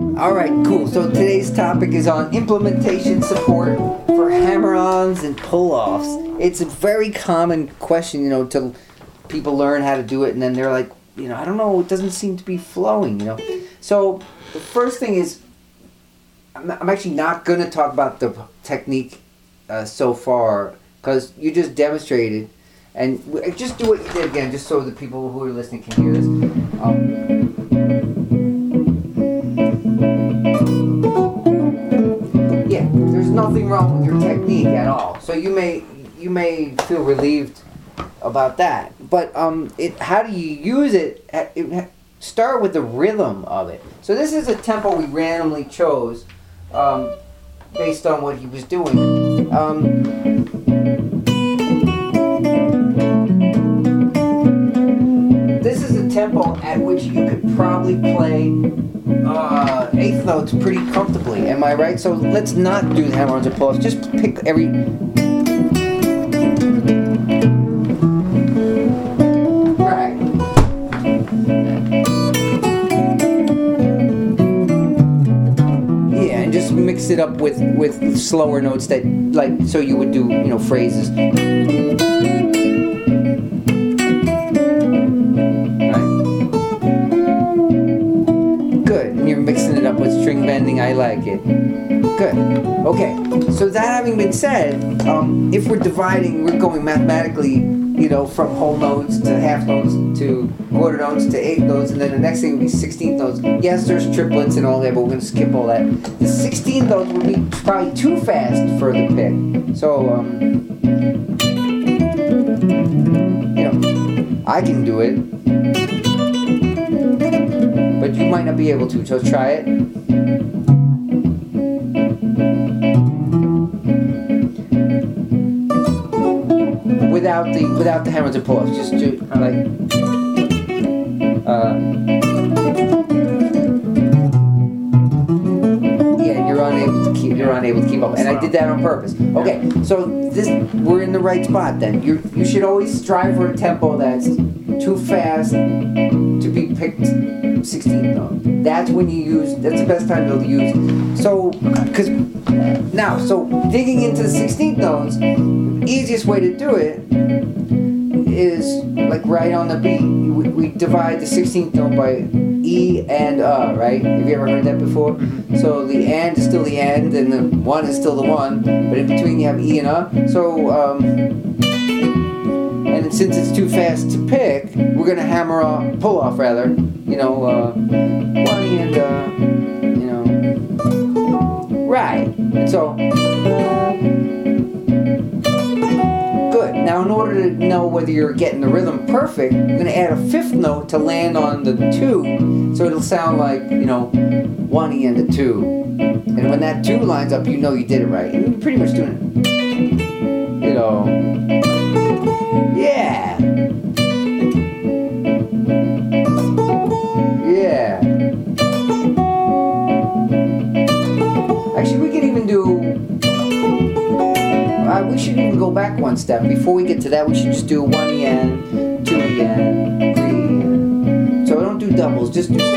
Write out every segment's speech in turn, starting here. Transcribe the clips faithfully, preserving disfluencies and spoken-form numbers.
Alright, cool. So today's topic is on implementation support for hammer-ons and pull-offs. It's a very common question, you know, to people learn how to do it and then they're like, you know, I don't know, it doesn't seem to be flowing, you know. So the first thing is, I'm, I'm actually not going to talk about the technique uh, so far because you just demonstrated. And w- just do what you did again, just so the people who are listening can hear this. Um, yeah, there's nothing wrong with your technique at all. So you may you may feel relieved about that. But um, it how do you use it? it? Start with the rhythm of it. So this is a tempo we randomly chose um, based on what he was doing. Um, This is a tempo at which you could probably play uh, eighth notes pretty comfortably. Am I right? So let's not do the hammer-ons or pull-offs. Just pick every... Right. Yeah, and just mix it up with, with slower notes that, like, so you would do, you know, phrases. Mixing it up with string bending, I like it. Good. Okay. So that having been said, um, if we're dividing, we're going mathematically, you know, from whole notes to half notes to quarter notes to eighth notes, and then the next thing would be sixteenth notes. Yes, there's triplets and all that, but we're going to skip all that. The sixteenth notes would be probably too fast for the pick. So, um, you know, I can do it. But you might not be able to, so try it. Without the without the hammers and pull-ups, just do like uh, yeah, you're unable to keep you're unable to keep up, and I did that on purpose. Okay, so this we're in the right spot then. You you should always strive for a tempo that's too fast to be picked sixteenth note. That's when you use, that's the best time to use. So, because, now, so digging into the sixteenth notes, the easiest way to do it is like right on the beat. We, we divide the sixteenth note by E and uh, right? Have you ever heard that before? Mm-hmm. So the and is still the and, and the one is still the one, but in between you have E and uh. So, um, and since it's too fast to pick, we're going to hammer off, pull off rather, you know, uh, one and, uh, you know, right. And so, good. Now, in order to know whether you're getting the rhythm perfect, I'm going to add a fifth note to land on the two, so it'll sound like, you know, one E and a two. And when that two lines up, you know you did it right. And you're pretty much doing it, you know. Yeah. Yeah. Actually, we could even do... Uh, we should even go back one step. Before we get to that, we should just do one yen, two yen, three yen. So don't do doubles, just do...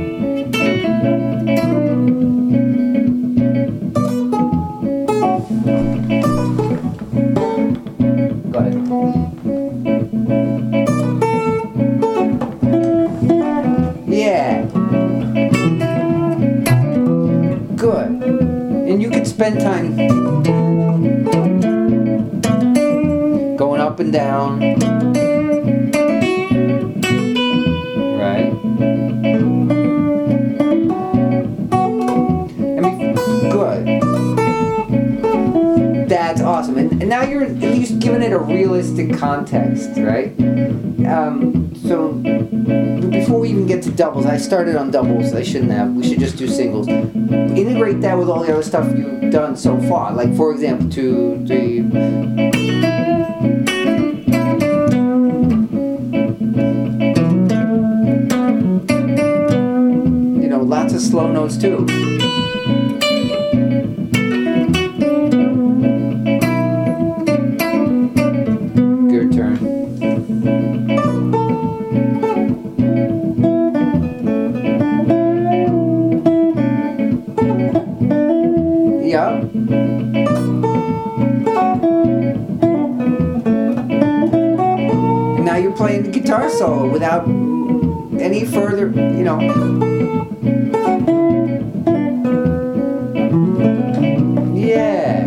Go ahead. Yeah. Good. And you could spend time going up and down. Right? I mean, good. That's awesome. And, and now you're at least giving it a realistic context, right? Um, so before we even get to doubles, I started on doubles. I shouldn't have. We should just do singles. Integrate that with all the other stuff you've done so far. Like, for example, two, three. You know, lots of slow notes too. Your turn. Yeah. And now you're playing the guitar solo without any further, you know. Yeah.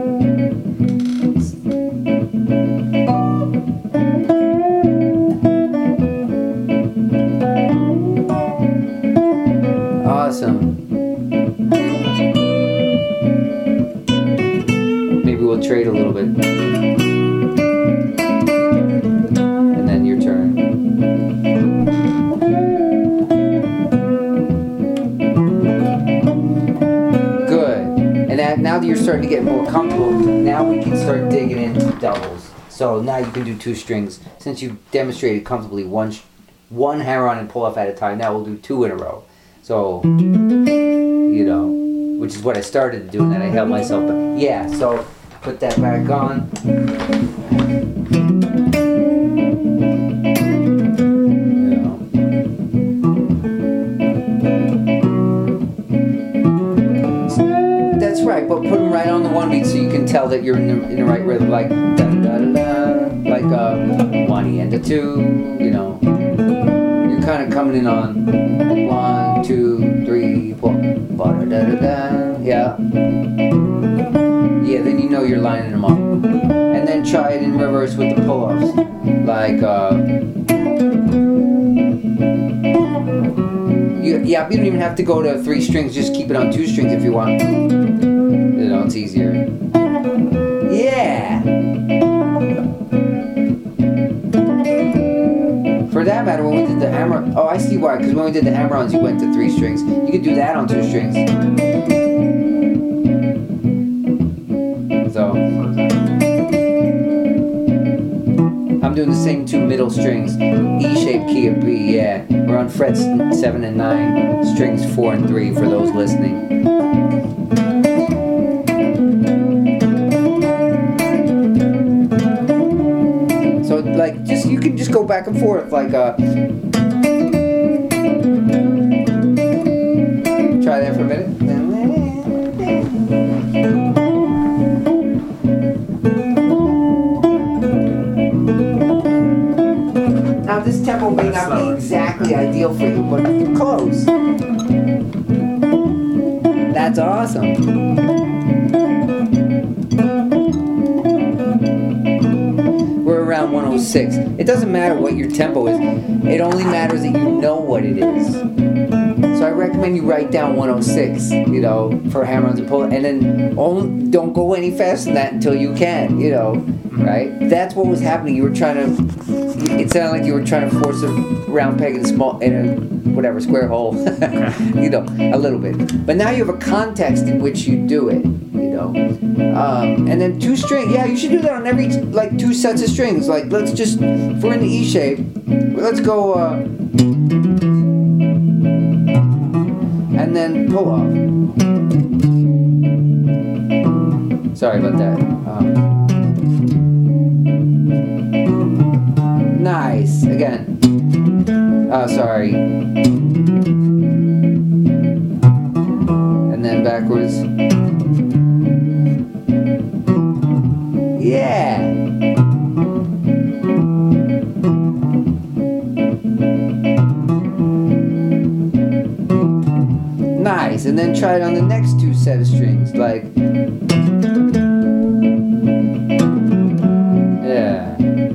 Awesome. Maybe we'll trade a little bit. And then your turn. Good. And that, now that you're starting to get more comfortable, now we can start digging into doubles. So now you can do two strings. Since you've demonstrated comfortably one, sh- one hammer on and pull off at a time, now we'll do two in a row. So, you know, which is what I started to do, and then I held myself back. Yeah, so put that back on. Yeah. That's right, but put them right on the one beat so you can tell that you're in the, in the right rhythm, like da da da da, like uh, one E and a two, you know. You're kind of coming in on one, two, three, four, da da da da, yeah. Yeah, then you know you're lining them up. And then try it in reverse with the pull-offs. Like, uh... You, yeah, you don't even have to go to three strings, just keep it on two strings if you want. You know, it's easier. Yeah! For that matter, when we did the hammer... Oh, I see why, because when we did the hammer-ons, you went to three strings. You could do that on two strings. So... I'm doing the same two middle strings. E-shaped key of B, yeah. We're on frets seven and nine, strings four and three for those listening. So, like, just you can just go back and forth, like, uh... try that for a minute. Now, this tempo may not be exactly ideal for you, but close. That's awesome. We're around one oh six. It doesn't matter what your tempo is. It only matters that you know what it is. So I recommend you write down one oh six, you know, for hammer-ons and pull, and then only, don't go any faster than that until you can, you know, right? That's what was happening. You were trying to, it sounded like you were trying to force a round peg in a small, in a whatever, square hole, you know, a little bit. But now you have a context in which you do it, you know. Um, and then two string, yeah, you should do that on every, like, two sets of strings. Like, let's just, if we're in the E shape, let's go, uh, and then pull off. Sorry about that. Um, nice. Again. Oh, sorry. And then backwards. Yeah. Nice, and then try it on the next two set of strings, like, yeah.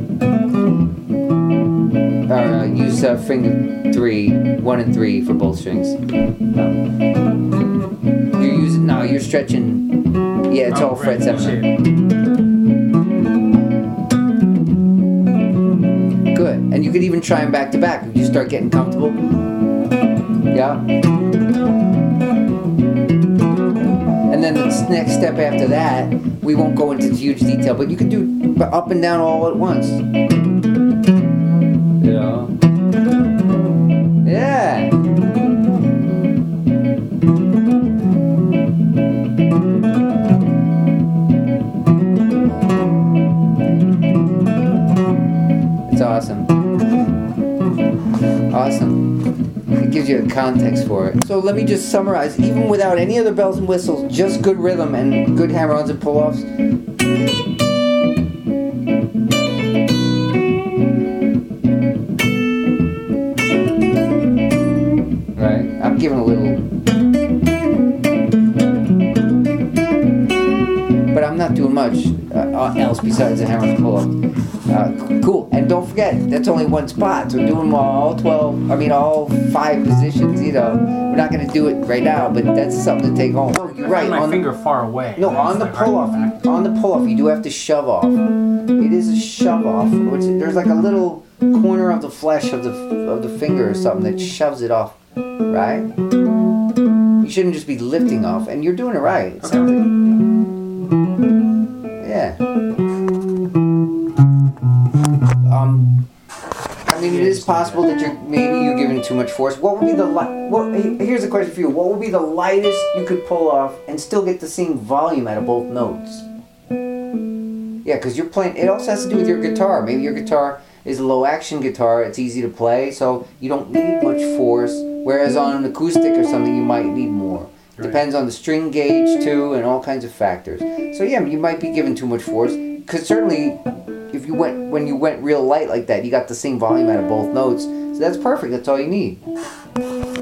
Or uh, use uh, finger three, one and three for both strings. Um, you're using, no, you're stretching, yeah, it's oh, all fret seven. Good, and you could even try them back to back if you start getting comfortable. Yeah. And then the next step after that, we won't go into huge detail, but you can do up and down all at once. Yeah. Yeah. It's awesome. Awesome. It gives you a context for it. So let me just summarize. Even without any other bells and whistles, just good rhythm and good hammer-ons and pull-offs. Right? I'm giving a little... But I'm not doing much uh, else besides the hammer and pull-off. Uh, cool. And don't forget, that's only one spot. So doing all twelve, I mean all five positions, you know. We're not going to do it right now, but that's something to take home. No, you're right. My on finger the, far away. No, on the pull-off, on the pull-off, you do have to shove off. It is a shove off, which there's like a little corner of the flesh of the of the finger or something that shoves it off, right? You shouldn't just be lifting off, and you're doing it right. It sounds like, yeah. Um, I mean, it is possible that you're maybe you're giving too much force. What would be the li- what? Here's a question for you. What would be the lightest you could pull off and still get the same volume out of both notes? Yeah, because you're playing. It also has to do with your guitar. Maybe your guitar is a low action guitar. It's easy to play, so you don't need much force. Whereas on an acoustic or something, you might need more. Right. Depends on the string gauge too, and all kinds of factors. So yeah, you might be giving too much force. Because certainly, if you went when you went real light like that, you got the same volume out of both notes. So that's perfect. That's all you need.